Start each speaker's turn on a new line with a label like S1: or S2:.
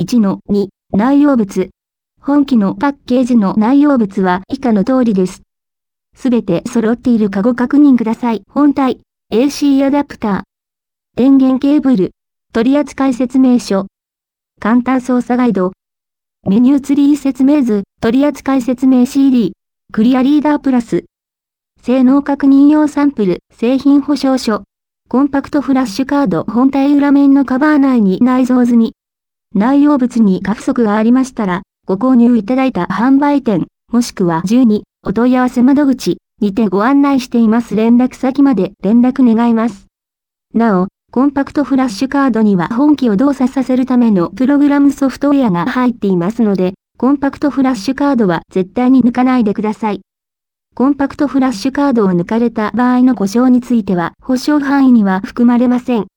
S1: 1-2 内容物。本機のパッケージの内容物は以下の通りです。すべて揃っているかご確認ください。本体、AC アダプター。電源ケーブル。取扱説明書。簡単操作ガイド。メニューツリー説明図。取扱説明 CD。クリアリーダープラス。性能確認用サンプル。製品保証書。コンパクトフラッシュカード。本体裏面のカバー内に内蔵済み。内容物に過不足がありましたら、ご購入いただいた販売店、もしくは12お問い合わせ窓口にてご案内しています連絡先まで連絡願います。なお、コンパクトフラッシュカードには本機を動作させるためのプログラムソフトウェアが入っていますので、コンパクトフラッシュカードは絶対に抜かないでください。コンパクトフラッシュカードを抜かれた場合の故障については保証範囲には含まれません。